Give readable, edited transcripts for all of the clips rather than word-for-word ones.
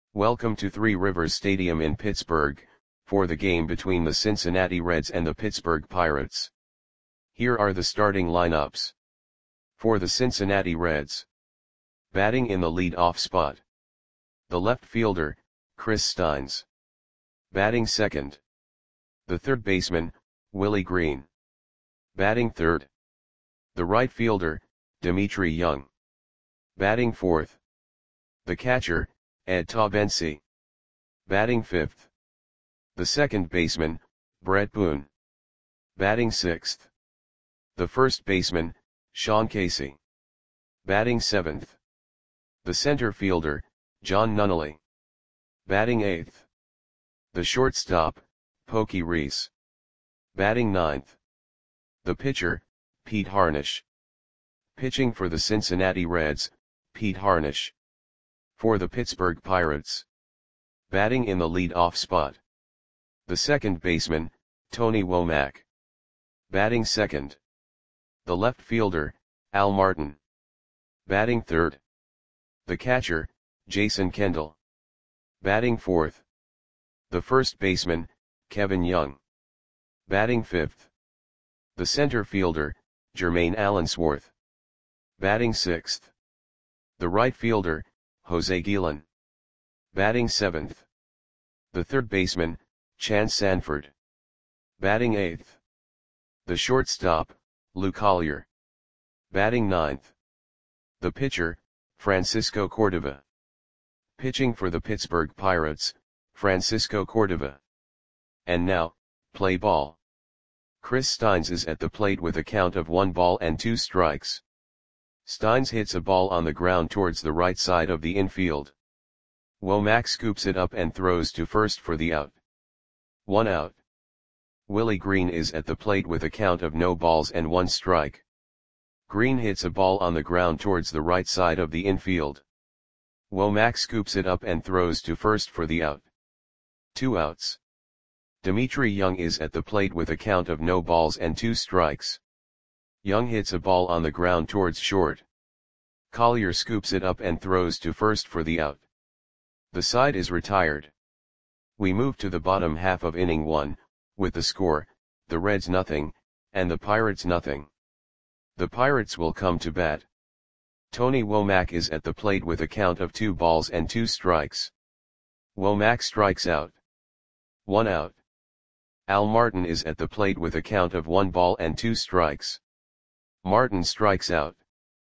Welcome to Three Rivers Stadium in Pittsburgh, for the game between the Cincinnati Reds and the Pittsburgh Pirates. Here are the starting lineups. For the Cincinnati Reds. Batting in the lead-off spot. The left fielder, Chris Steins. Batting second. The third baseman, Willie Green. Batting third. The right fielder, Dmitri Young. Batting fourth. The catcher, Ed Taubensi. Batting fifth. The second baseman, Brett Boone. Batting sixth. The first baseman, Sean Casey. Batting seventh. The center fielder, John Nunnally. Batting eighth. The shortstop, Pokey Reese. Batting ninth. The pitcher, Pete Harnisch. Pitching for the Cincinnati Reds, Pete Harnisch. For the Pittsburgh Pirates. Batting in the lead-off spot. The second baseman, Tony Womack. Batting second. The left fielder, Al Martin. Batting third. The catcher, Jason Kendall. Batting fourth. The first baseman, Kevin Young. Batting fifth. The center fielder, Jermaine Allensworth. Batting sixth. The right fielder, Jose Guillen. Batting seventh. The third baseman, Chance Sanford. Batting eighth. The shortstop, Lou Collier. Batting ninth. The pitcher, Francisco Cordova. Pitching for the Pittsburgh Pirates, Francisco Cordova. And now, play ball. Chris Steins is at the plate with a count of 1 ball and 2 strikes. Steins hits a ball on the ground towards the right side of the infield. Womack scoops it up and throws to first for the out. 1 out. Willie Green is at the plate with a count of no balls and 1 strike. Green hits a ball on the ground towards the right side of the infield. Womack scoops it up and throws to first for the out. 2 outs. Dmitri Young is at the plate with a count of no balls and 2 strikes. Young hits a ball on the ground towards short. Collier scoops it up and throws to first for the out. The side is retired. We move to the bottom half of inning 1, with the score, the Reds nothing, and the Pirates nothing. The Pirates will come to bat. Tony Womack is at the plate with a count of 2 balls and 2 strikes. Womack strikes out. 1 out. Al Martin is at the plate with a count of 1 ball and 2 strikes. Martin strikes out.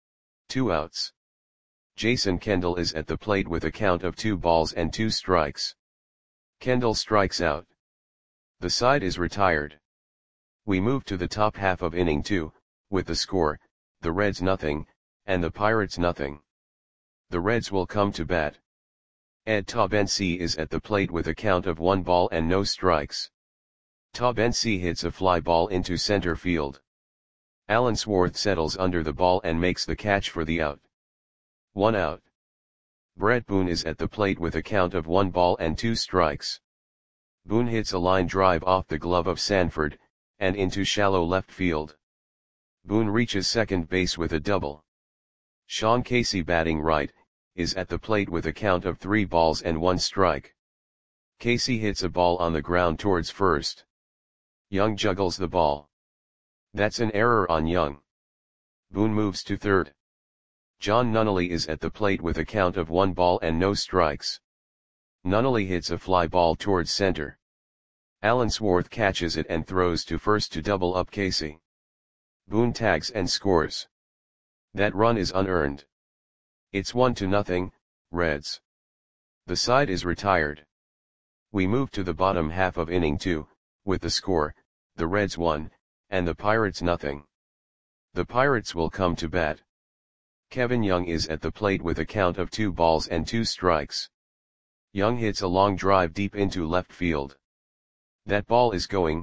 2 outs. Jason Kendall is at the plate with a count of 2 balls and 2 strikes. Kendall strikes out. The side is retired. We move to the top half of inning 2, with the score, the Reds nothing, and the Pirates nothing. The Reds will come to bat. Ed Taubensi is at the plate with a count of 1 ball and no strikes. Taubensi hits a fly ball into center field. Allensworth settles under the ball and makes the catch for the out. 1 out. Brett Boone is at the plate with a count of 1 ball and 2 strikes. Boone hits a line drive off the glove of Sanford, and into shallow left field. Boone reaches second base with a double. Sean Casey, batting right, is at the plate with a count of 3 balls and 1 strike. Casey hits a ball on the ground towards first. Young juggles the ball. That's an error on Young. Boone moves to third. John Nunnally is at the plate with a count of 1 ball and no strikes. Nunnally hits a fly ball towards center. Allensworth catches it and throws to first to double up Casey. Boone tags and scores. That run is unearned. It's 1-0, Reds. The side is retired. We move to the bottom half of inning 2, with the score, the Reds 1, and the Pirates nothing. The Pirates will come to bat. Kevin Young is at the plate with a count of 2 balls and 2 strikes. Young hits a long drive deep into left field. That ball is gone.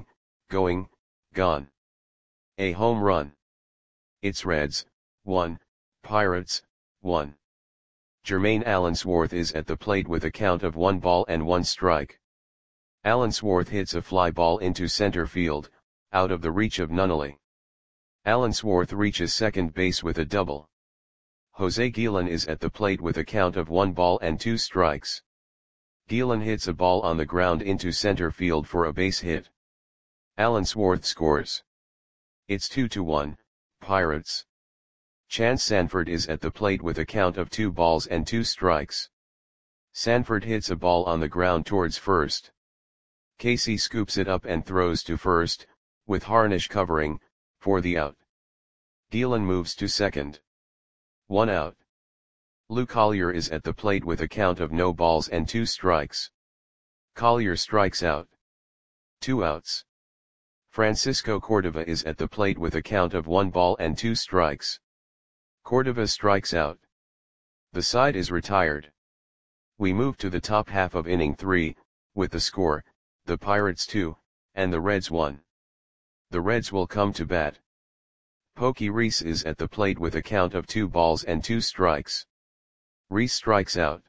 A home run. It's Reds 1, Pirates 1. Jermaine Allensworth is at the plate with a count of 1 ball and 1 strike. Allensworth hits a fly ball into center field, out of the reach of Nunnally. Allensworth reaches second base with a double. Jose Guillen is at the plate with a count of 1 ball and 2 strikes. Gielan hits a ball on the ground into center field for a base hit. Allensworth scores. It's 2-1, Pirates. Chance Sanford is at the plate with a count of 2 balls and 2 strikes. Sanford hits a ball on the ground towards first. Casey scoops it up and throws to first, with Harnish covering, for the out. Gielan moves to second. 1 out. Lou Collier is at the plate with a count of no balls and 2 strikes. Collier strikes out. 2 outs. Francisco Cordova is at the plate with a count of 1 ball and 2 strikes. Cordova strikes out. The side is retired. We move to the top half of inning 3, with the score, the Pirates 2, and the Reds 1. The Reds will come to bat. Pokey Reese is at the plate with a count of 2 balls and 2 strikes. Reese strikes out.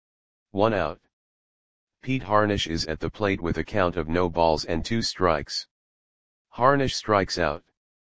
1 out. Pete Harnish is at the plate with a count of no balls and 2 strikes. Harnish strikes out.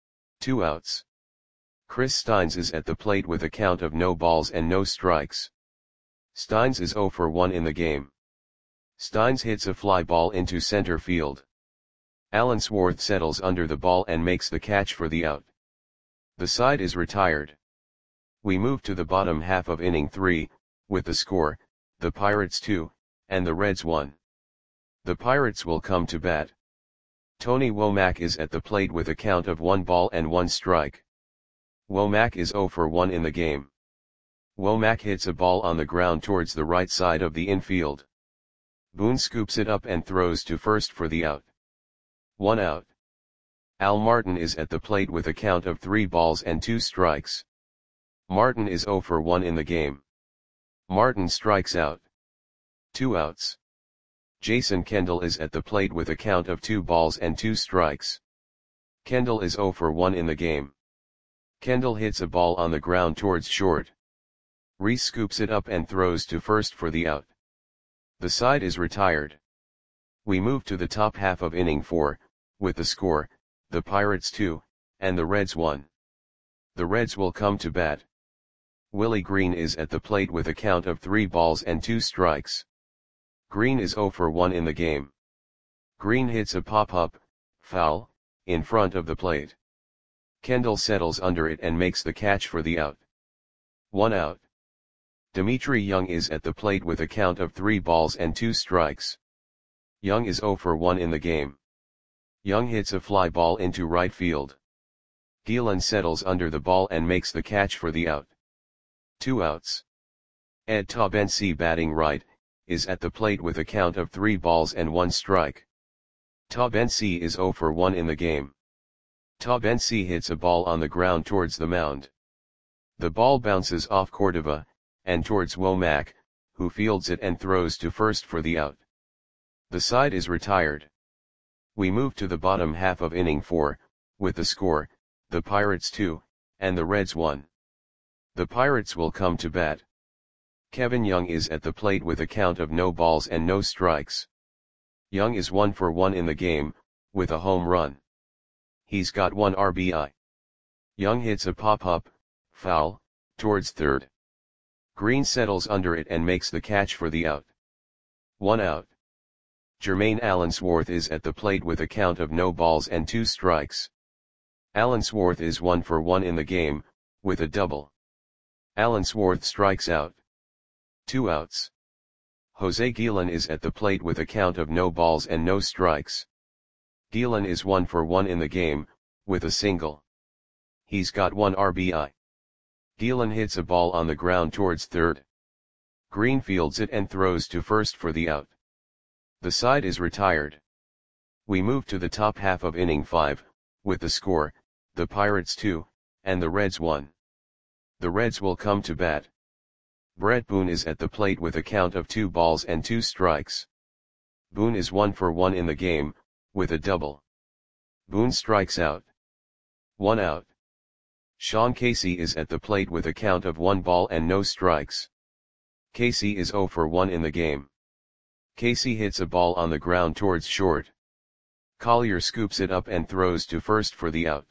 2 outs. Chris Steins is at the plate with a count of no balls and no strikes. Steins is 0 for 1 in the game. Steins hits a fly ball into center field. Allensworth settles under the ball and makes the catch for the out. The side is retired. We move to the bottom half of inning 3, with the score, the Pirates 2, and the Reds 1. The Pirates will come to bat. Tony Womack is at the plate with a count of 1 ball and 1 strike. Womack is 0 for 1 in the game. Womack hits a ball on the ground towards the right side of the infield. Boone scoops it up and throws to first for the out. 1 out. Al Martin is at the plate with a count of 3 balls and 2 strikes. Martin is 0 for 1 in the game. Martin strikes out. 2 outs. Jason Kendall is at the plate with a count of 2 balls and 2 strikes. Kendall is 0 for 1 in the game. Kendall hits a ball on the ground towards short. Reese scoops it up and throws to first for the out. The side is retired. We move to the top half of inning 4, with the score, the Pirates 2, and the Reds 1. The Reds will come to bat. Willie Green is at the plate with a count of 3 balls and 2 strikes. Green is 0 for 1 in the game. Green hits a pop-up, foul, in front of the plate. Kendall settles under it and makes the catch for the out. 1 out. Dimitri Young is at the plate with a count of 3 balls and 2 strikes. Young is 0 for 1 in the game. Young hits a fly ball into right field. Gielan settles under the ball and makes the catch for the out. 2 outs. Ed Tabensi, batting right, is at the plate with a count of 3 balls and 1 strike. Tabensi is 0 for 1 in the game. Tabensi hits a ball on the ground towards the mound. The ball bounces off Cordova, and towards Womack, who fields it and throws to first for the out. The side is retired. We move to the bottom half of inning 4, with the score, the Pirates 2, and the Reds 1. The Pirates will come to bat. Kevin Young is at the plate with a count of no balls and no strikes. Young is 1 for 1 in the game, with a home run. He's got 1 RBI. Young hits a pop-up, foul, towards third. Green settles under it and makes the catch for the out. 1 out. Jermaine Allensworth is at the plate with a count of no balls and 2 strikes. Allensworth is 1 for 1 in the game, with a double. Allensworth strikes out. 2 outs. Jose Gielan is at the plate with a count of no balls and no strikes. Gielan is 1 for 1 in the game, with a single. He's got 1 RBI. Gielan hits a ball on the ground towards third. Green fields it and throws to first for the out. The side is retired. We move to the top half of inning 5, with the score, the Pirates 2, and the Reds 1. The Reds will come to bat. Brett Boone is at the plate with a count of 2 balls and 2 strikes. Boone is 1 for 1 in the game, with a double. Boone strikes out. 1 out. Sean Casey is at the plate with a count of 1 ball and no strikes. Casey is 0 for 1 in the game. Casey hits a ball on the ground towards short. Collier scoops it up and throws to first for the out.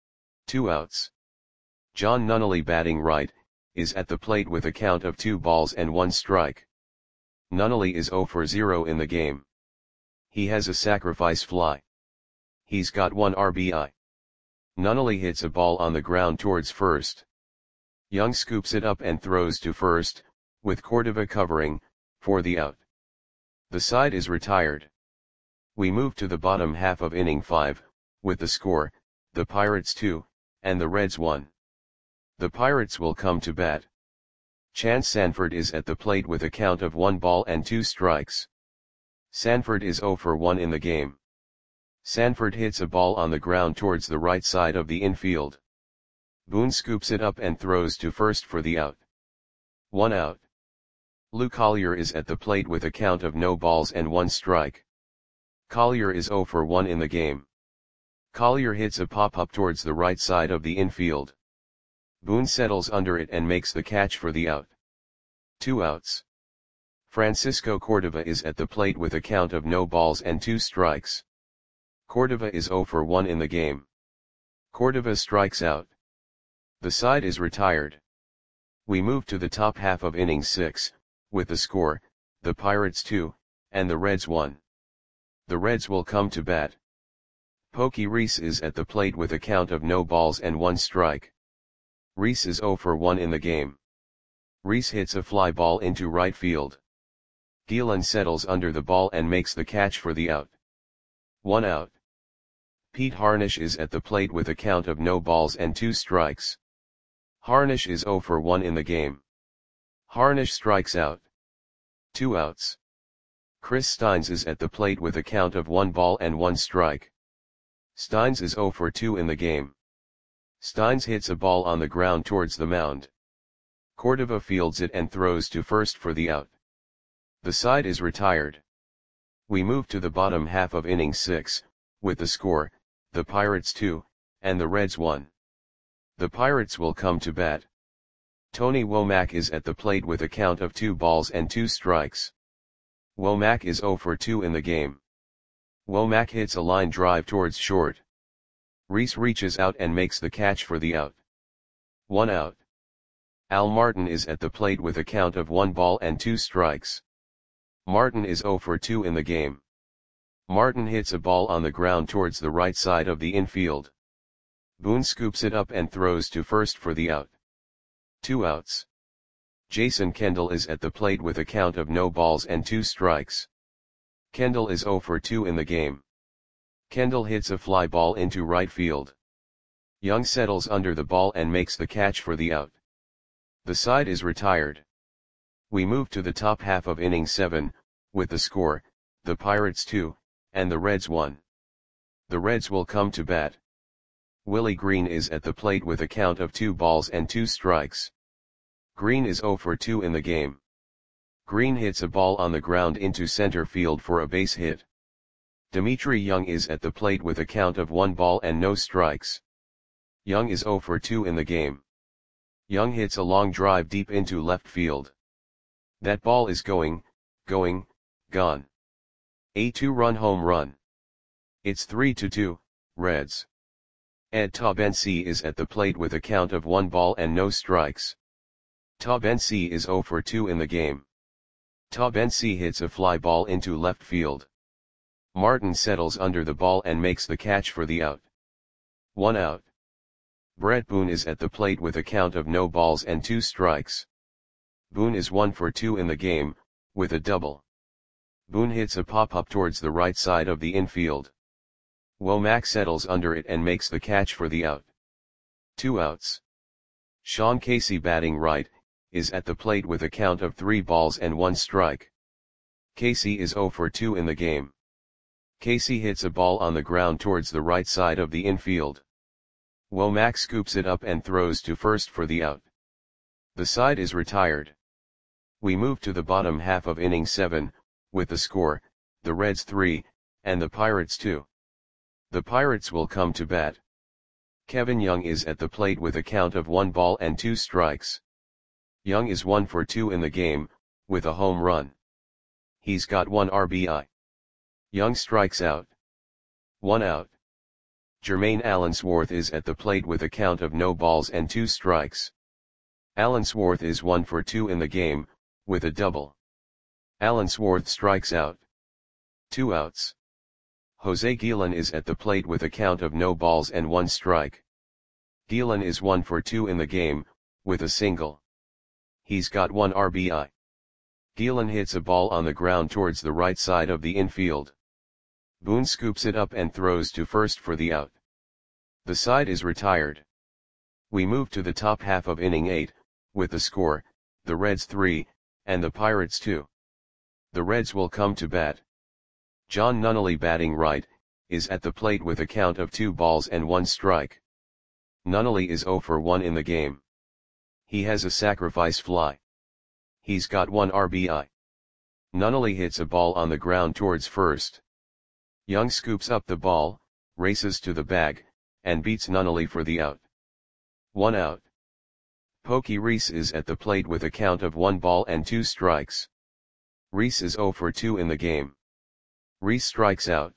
2 outs. John Nunnally, batting right, is at the plate with a count of 2 balls and 1 strike. Nunnally is 0 for 0 in the game. He has a sacrifice fly. He's got 1 RBI. Nunnally hits a ball on the ground towards first. Young scoops it up and throws to first, with Cordova covering, for the out. The side is retired. We move to the bottom half of inning 5, with the score, the Pirates 2, and the Reds 1. The Pirates will come to bat. Chance Sanford is at the plate with a count of 1 ball and 2 strikes. Sanford is 0 for 1 in the game. Sanford hits a ball on the ground towards the right side of the infield. Boone scoops it up and throws to first for the out. 1 out. Lou Collier is at the plate with a count of no balls and 1 strike. Collier is 0 for 1 in the game. Collier hits a pop-up towards the right side of the infield. Boone settles under it and makes the catch for the out. 2 outs. Francisco Cordova is at the plate with a count of no balls and 2 strikes. Cordova is 0 for 1 in the game. Cordova strikes out. The side is retired. We move to the top half of inning 6, with the score, the Pirates 2, and the Reds 1. The Reds will come to bat. Pokey Reese is at the plate with a count of no balls and 1 strike. Reese is 0 for 1 in the game. Reese hits a fly ball into right field. Gielan settles under the ball and makes the catch for the out. 1 out. Pete Harnish is at the plate with a count of no balls and 2 strikes. Harnish is 0 for 1 in the game. Harnish strikes out. 2 outs. Chris Steins is at the plate with a count of 1 ball and 1 strike. Steins is 0 for 2 in the game. Steins hits a ball on the ground towards the mound. Cordova fields it and throws to first for the out. The side is retired. We move to the bottom half of inning 6, with the score, the Pirates 2, and the Reds 1. The Pirates will come to bat. Tony Womack is at the plate with a count of 2 balls and 2 strikes. Womack is 0 for 2 in the game. Womack hits a line drive towards short. Reese reaches out and makes the catch for the out. 1 out. Al Martin is at the plate with a count of 1 ball and 2 strikes. Martin is 0 for 2 in the game. Martin hits a ball on the ground towards the right side of the infield. Boone scoops it up and throws to first for the out. 2 outs. Jason Kendall is at the plate with a count of no balls and 2 strikes. Kendall is 0 for 2 in the game. Kendall hits a fly ball into right field. Young settles under the ball and makes the catch for the out. The side is retired. We move to the top half of inning 7, with the score, the Pirates 2, and the Reds 1. The Reds will come to bat. Willie Green is at the plate with a count of 2 balls and 2 strikes. Green is 0 for 2 in the game. Green hits a ball on the ground into center field for a base hit. Dimitri Young is at the plate with a count of 1 ball and no strikes. Young is 0 for 2 in the game. Young hits a long drive deep into left field. That ball is gone. A 2-run home run. It's 3-2, Reds. Ed Taubensee is at the plate with a count of 1 ball and no strikes. Taubensee is 0 for 2 in the game. Taubensee hits a fly ball into left field. Martin settles under the ball and makes the catch for the out. 1 out. Brett Boone is at the plate with a count of no balls and 2 strikes. Boone is 1 for 2 in the game, with a double. Boone hits a pop-up towards the right side of the infield. Womack settles under it and makes the catch for the out. 2 outs. Sean Casey, batting right, is at the plate with a count of 3 balls and 1 strike. Casey is 0 for 2 in the game. Casey hits a ball on the ground towards the right side of the infield. Womack scoops it up and throws to first for the out. The side is retired. We move to the bottom half of inning 7, with the score, the Reds 3, and the Pirates 2. The Pirates will come to bat. Kevin Young is at the plate with a count of 1 ball and 2 strikes. Young is 1 for 2 in the game, with a home run. He's got 1 RBI. Young strikes out. 1 out. Jermaine Allensworth is at the plate with a count of no balls and 2 strikes. Allensworth is 1 for 2 in the game, with a double. Allensworth strikes out. 2 outs. Jose Guillen is at the plate with a count of no balls and 1 strike. Guillen is 1 for 2 in the game, with a single. He's got 1 RBI. Guillen hits a ball on the ground towards the right side of the infield. Boone scoops it up and throws to first for the out. The side is retired. We move to the top half of inning 8, with the score, the Reds 3, and the Pirates 2. The Reds will come to bat. John Nunnally, batting right, is at the plate with a count of 2 balls and 1 strike. Nunnally is 0 for 1 in the game. He has a sacrifice fly. He's got 1 RBI. Nunnally hits a ball on the ground towards first. Young scoops up the ball, races to the bag, and beats Nunnally for the out. 1 out. Pokey Reese is at the plate with a count of 1 ball and 2 strikes. Reese is 0 for 2 in the game. Reese strikes out.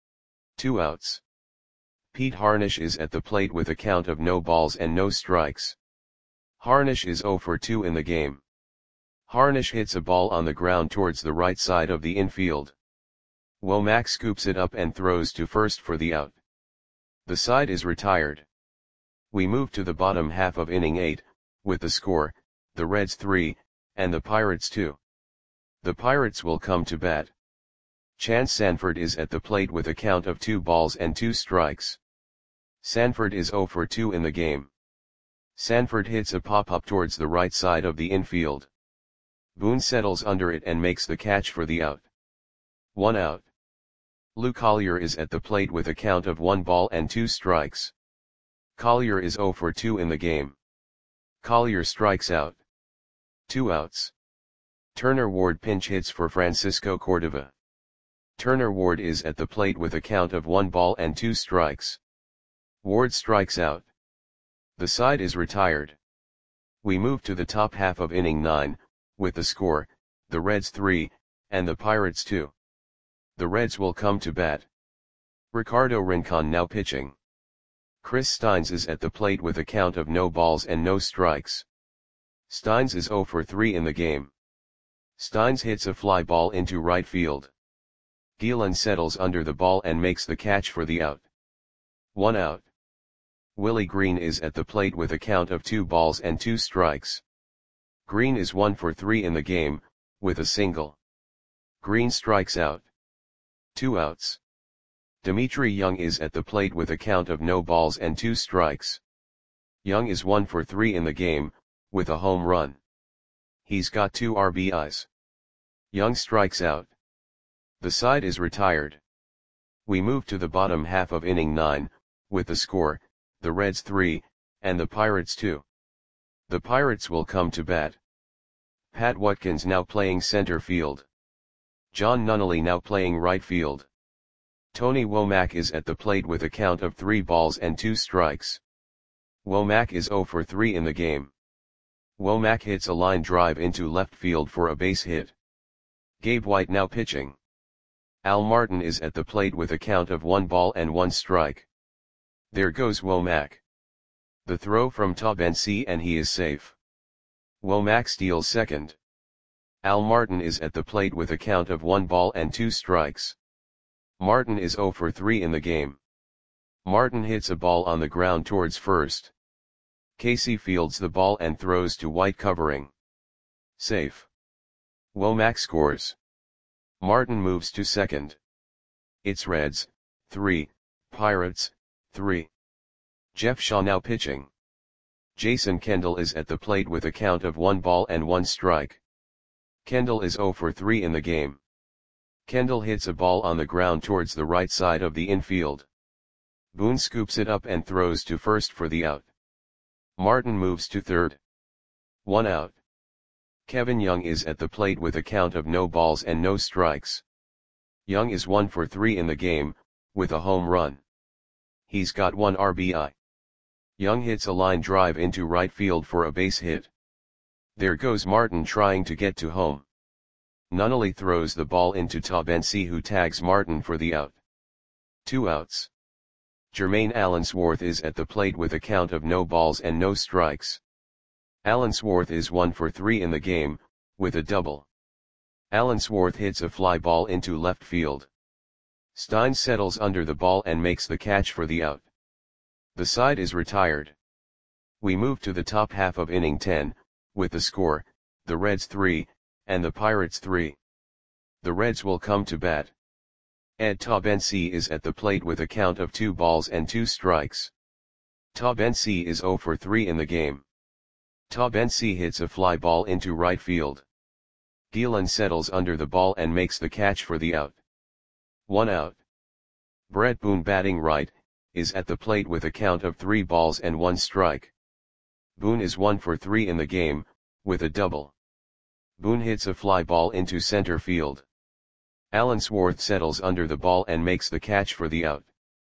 2 outs. Pete Harnish is at the plate with a count of no balls and no strikes. Harnish is 0 for 2 in the game. Harnish hits a ball on the ground towards the right side of the infield. Womack scoops it up and throws to first for the out. The side is retired. We move to the bottom half of inning 8, with the score, the Reds 3, and the Pirates 2. The Pirates will come to bat. Chance Sanford is at the plate with a count of 2 balls and 2 strikes. Sanford is 0 for 2 in the game. Sanford hits a pop-up towards the right side of the infield. Boone settles under it and makes the catch for the out. 1 out. Lou Collier is at the plate with a count of 1 ball and 2 strikes. Collier is 0 for 2 in the game. Collier strikes out. 2 outs. Turner Ward pinch hits for Francisco Cordova. Turner Ward is at the plate with a count of 1 ball and 2 strikes. Ward strikes out. The side is retired. We move to the top half of inning 9, with the score, the Reds 3, and the Pirates 2. The Reds will come to bat. Ricardo Rincon now pitching. Chris Steins is at the plate with a count of no balls and no strikes. Steins is 0 for 3 in the game. Steins hits a fly ball into right field. Guillen settles under the ball and makes the catch for the out. 1 out. Willie Green is at the plate with a count of 2 balls and 2 strikes. Green is 1 for 3 in the game, with a single. Green strikes out. 2 outs. Dimitri Young is at the plate with a count of no balls and 2 strikes. Young is 1 for 3 in the game, with a home run. He's got 2 RBIs. Young strikes out. The side is retired. We move to the bottom half of inning 9, with the score, the Reds 3, and the Pirates 2. The Pirates will come to bat. Pat Watkins now playing center field. John Nunnally now playing right field. Tony Womack is at the plate with a count of 3 balls and 2 strikes. Womack is 0 for 3 in the game. Womack hits a line drive into left field for a base hit. Gabe White now pitching. Al Martin is at the plate with a count of 1 ball and 1 strike. There goes Womack. The throw from Taubensee and he is safe. Womack steals second. Al Martin is at the plate with a count of 1 ball and 2 strikes. Martin is 0 for 3 in the game. Martin hits a ball on the ground towards first. Casey fields the ball and throws to White covering. Safe. Womack scores. Martin moves to second. It's Reds 3, Pirates 3. Jeff Shaw now pitching. Jason Kendall is at the plate with a count of 1 ball and 1 strike. Kendall is 0 for 3 in the game. Kendall hits a ball on the ground towards the right side of the infield. Boone scoops it up and throws to first for the out. Martin moves to third. 1 out. Kevin Young is at the plate with a count of no balls and no strikes. Young is 1 for 3 in the game, with a home run. He's got 1 RBI. Young hits a line drive into right field for a base hit. There goes Martin trying to get to home. Nunnally throws the ball into Taubensee, who tags Martin for the out. 2 outs. Jermaine Allensworth is at the plate with a count of no balls and no strikes. Allensworth is 1 for 3 in the game, with a double. Allensworth hits a fly ball into left field. Steins settles under the ball and makes the catch for the out. The side is retired. We move to the top half of inning 10, with the score, the Reds 3, and the Pirates 3. The Reds will come to bat. Ed Taubensee is at the plate with a count of 2 balls and 2 strikes. Taubensee is 0 for 3 in the game. Taubensee hits a fly ball into right field. Gielan settles under the ball and makes the catch for the out. 1 out. Brett Boone, batting right, is at the plate with a count of 3 balls and 1 strike. Boone is 1 for 3 in the game, with a double. Boone hits a fly ball into center field. Allensworth settles under the ball and makes the catch for the out.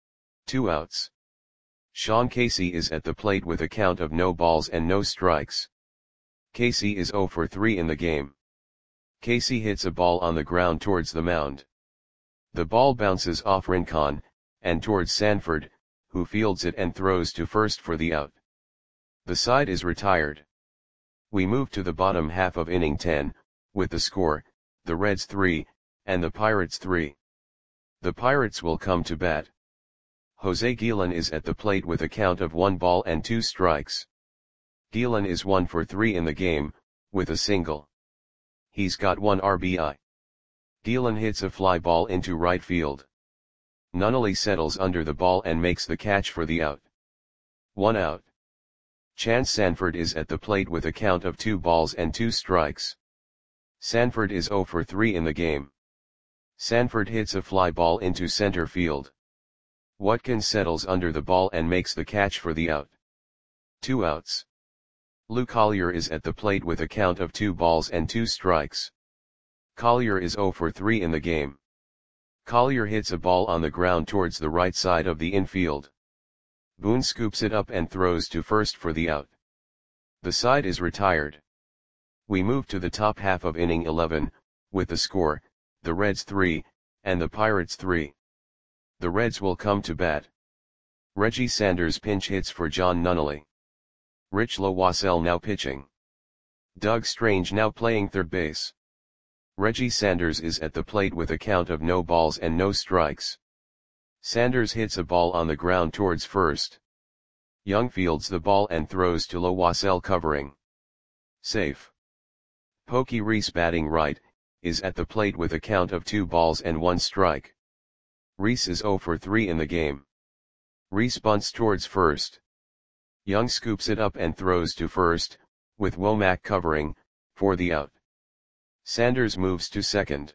2 outs. Sean Casey is at the plate with a count of no balls and no strikes. Casey is 0 for 3 in the game. Casey hits a ball on the ground towards the mound. The ball bounces off Rincon, and towards Sanford, who fields it and throws to first for the out. The side is retired. We move to the bottom half of inning 10, with the score, the Reds 3, and the Pirates 3. The Pirates will come to bat. Jose Gielan is at the plate with a count of 1 ball and 2 strikes. Gielan is 1 for 3 in the game, with a single. He's got 1 RBI. Gielan hits a fly ball into right field. Nunnally settles under the ball and makes the catch for the out. 1 out. Chance Sanford is at the plate with a count of 2 balls and 2 strikes. Sanford is 0 for 3 in the game. Sanford hits a fly ball into center field. Watkins settles under the ball and makes the catch for the out. 2 outs. Lou Collier is at the plate with a count of 2 balls and 2 strikes. Collier is 0 for 3 in the game. Collier hits a ball on the ground towards the right side of the infield. Boone scoops it up and throws to first for the out. The side is retired. We move to the top half of inning 11, with the score, the Reds 3, and the Pirates 3. The Reds will come to bat. Reggie Sanders pinch hits for John Nunnally. Rich Lowassell now pitching. Doug Strange now playing third base. Reggie Sanders is at the plate with a count of no balls and no strikes. Sanders hits a ball on the ground towards first. Young fields the ball and throws to Lowassell covering. Safe. Pokey Reese, batting right, is at the plate with a count of 2 balls and 1 strike. Reese is 0 for 3 in the game. Reese bunts towards first. Young scoops it up and throws to first, with Womack covering, for the out. Sanders moves to second.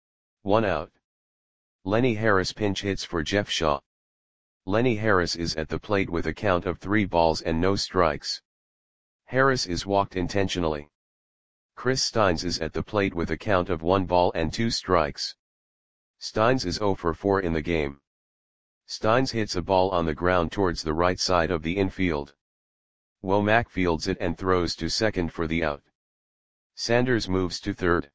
1 out. Lenny Harris pinch hits for Jeff Shaw. Lenny Harris is at the plate with a count of 3 balls and no strikes. Harris is walked intentionally. Chris Steins is at the plate with a count of 1 ball and 2 strikes. Steins is 0 for 4 in the game. Steins hits a ball on the ground towards the right side of the infield. Womack fields it and throws to second for the out. Sanders moves to third.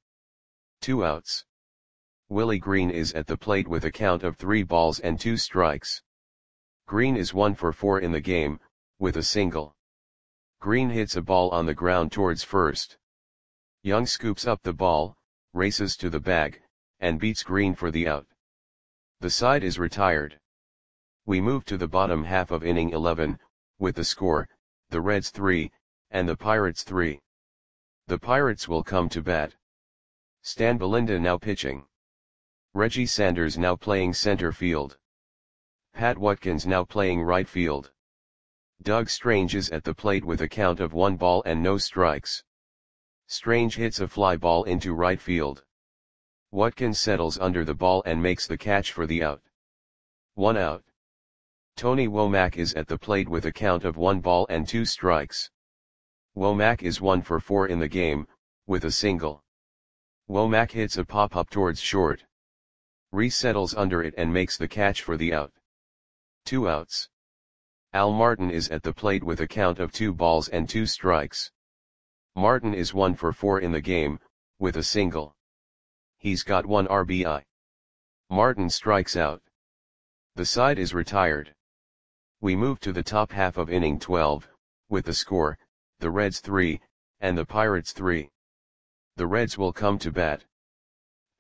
2 outs. Willie Green is at the plate with a count of 3 balls and 2 strikes. Green is 1 for 4 in the game, with a single. Green hits a ball on the ground towards first. Young scoops up the ball, races to the bag, and beats Green for the out. The side is retired. We move to the bottom half of inning 11, with the score, the Reds 3, and the Pirates 3. The Pirates will come to bat. Stan Belinda now pitching. Reggie Sanders now playing center field. Pat Watkins now playing right field. Doug Strange is at the plate with a count of 1 ball and no strikes. Strange hits a fly ball into right field. Watkins settles under the ball and makes the catch for the out. 1 out. Tony Womack is at the plate with a count of 1 ball and 2 strikes. Womack is 1 for 4 in the game, with a single. Womack hits a pop-up towards short. Reese settles under it and makes the catch for the out. 2 outs. Al Martin is at the plate with a count of 2 balls and 2 strikes. Martin is 1 for 4 in the game, with a single. He's got 1 RBI. Martin strikes out. The side is retired. We move to the top half of inning 12, with the score, the Reds 3, and the Pirates 3. The Reds will come to bat.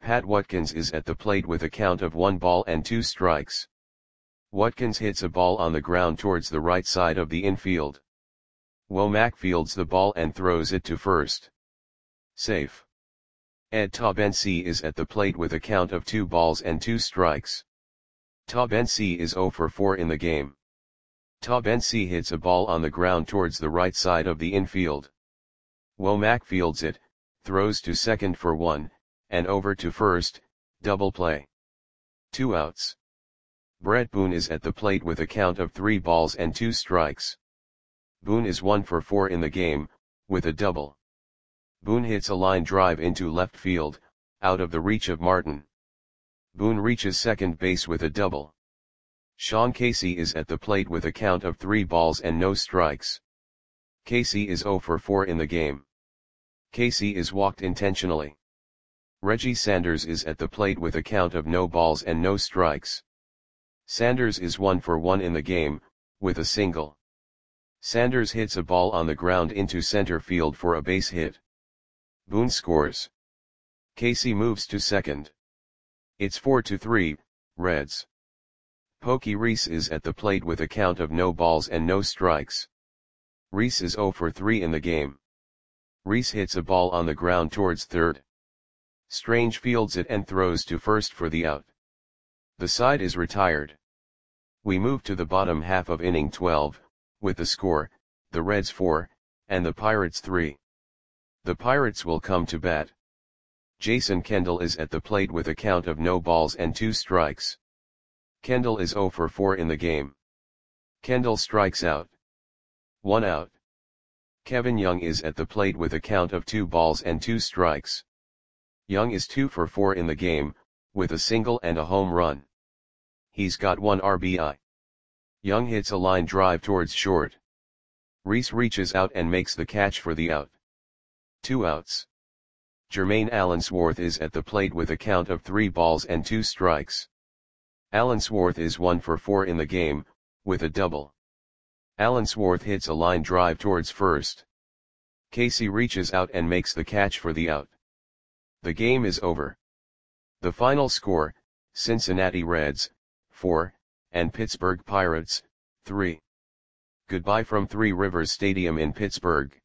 Pat Watkins is at the plate with a count of 1 ball and 2 strikes. Watkins hits a ball on the ground towards the right side of the infield. Womack fields the ball and throws it to first. Safe. Ed Taubensee is at the plate with a count of 2 balls and 2 strikes. Taubensee is 0 for 4 in the game. Taubensee hits a ball on the ground towards the right side of the infield. Womack fields it, throws to second for 1, and over to first, double play. 2 outs. Brett Boone is at the plate with a count of 3 balls and 2 strikes. Boone is 1 for 4 in the game, with a double. Boone hits a line drive into left field, out of the reach of Martin. Boone reaches second base with a double. Sean Casey is at the plate with a count of 3 balls and no strikes. Casey is 0 for 4 in the game. Casey is walked intentionally. Reggie Sanders is at the plate with a count of no balls and no strikes. Sanders is 1 for 1 in the game, with a single. Sanders hits a ball on the ground into center field for a base hit. Boone scores. Casey moves to second. It's 4-3, Reds. Pokey Reese is at the plate with a count of no balls and no strikes. Reese is 0 for 3 in the game. Reese hits a ball on the ground towards third. Strange fields it and throws to first for the out. The side is retired. We move to the bottom half of inning 12, with the score, the Reds 4, and the Pirates 3. The Pirates will come to bat. Jason Kendall is at the plate with a count of no balls and 2 strikes. Kendall is 0 for 4 in the game. Kendall strikes out. 1 out. Kevin Young is at the plate with a count of 2 balls and 2 strikes. Young is 2 for 4 in the game, with a single and a home run. He's got 1 RBI. Young hits a line drive towards short. Reese reaches out and makes the catch for the out. 2 outs. Jermaine Allensworth is at the plate with a count of 3 balls and 2 strikes. Allensworth is 1 for 4 in the game, with a double. Allensworth hits a line drive towards first. Casey reaches out and makes the catch for the out. The game is over. The final score, Cincinnati Reds, 4, and Pittsburgh Pirates, 3. Goodbye from Three Rivers Stadium in Pittsburgh.